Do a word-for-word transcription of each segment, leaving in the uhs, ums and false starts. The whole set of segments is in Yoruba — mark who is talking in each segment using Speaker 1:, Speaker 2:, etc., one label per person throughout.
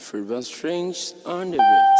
Speaker 1: Freeborn Strings on the beat.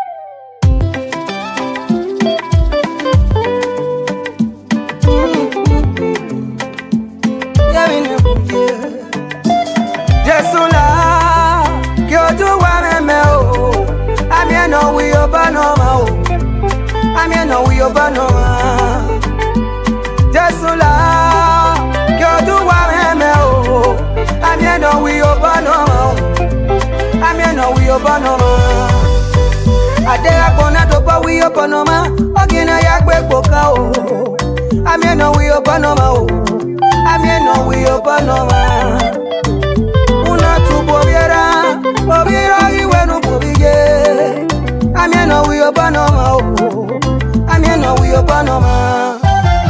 Speaker 2: Adela kona dopa we opanoma ogina yakwe boka o amieno we opanoma o amieno we opanoma una tubo viera obira iwenu pobige amieno we opanoma o amieno we opanoma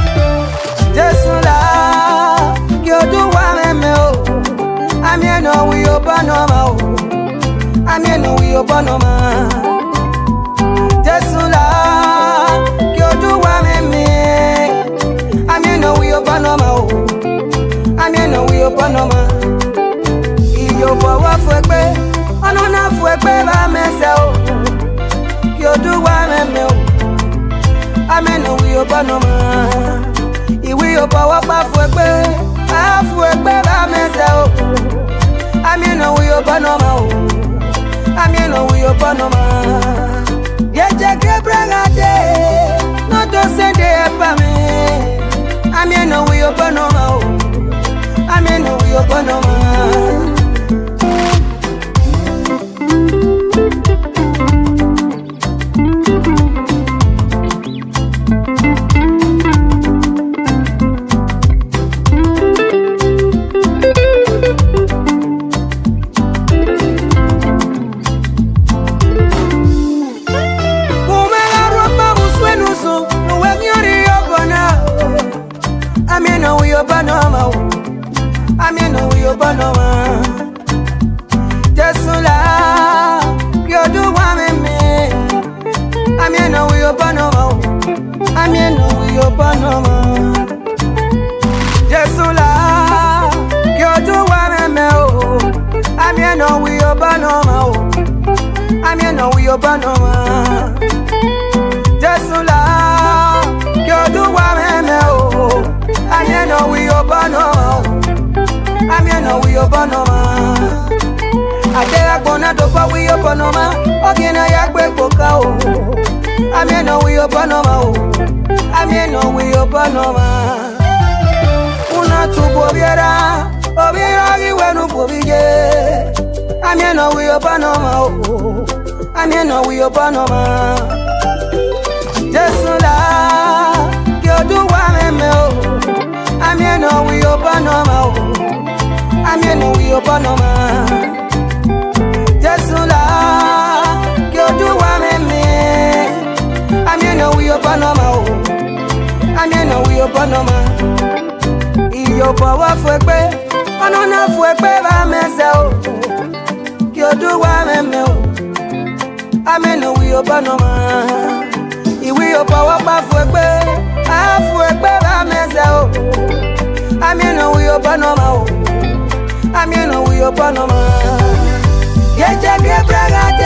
Speaker 2: Jesula kyodu wa meme o amieno we opanoma o amieno we opanoma Jesula, kyodu wa meme. Amieno we opanoma o. Amieno we opanoma. Iyo bawa fuekbe, anona fuekbe ba mese o. Kyodu wa meme o. Amieno we opanoma. Iwi obawa ba fuekbe, a fuekbe ba mese o. Amieno we opanoma o. Amieno we opanoma. Yeje kebrangade, no to send it for me. Amieno we opanoma o. Amieno we opanoma. Amieno we opanoma o. Amieno we opanoma. Jesula, kyodu wa meme. Amieno we opanoma o. Amieno we opanoma. Jesula, kyodu wa meme o. Amieno we opanoma o. Amieno we opanoma. Jesula, kyodu wa meme o. Amieno we opanoma. Amieno we opanoma. Adela kona dopa we opanoma. Ogina yakwe boka o. Amieno we opanoma o. Amieno we opanoma. Una tubo viera, obira iwenu pobige. Amieno we opanoma o. Amieno we opanoma. Jesula, kyodu wa meme o. Amieno we opanoma o. Amieno we opanoma. Jesula, kyodu wa meme. Amieno we opanoma o. Amieno we opanoma. Iyo bawa fuekbe, anona fuekbe ba mese o. Kyodu wa meme o. Amieno we opanoma. Iwi obawa ba fuekbe, a fuekbe ba mese o. Amieno we opanoma o. Amieno we opanoma. Yeje kebrangade.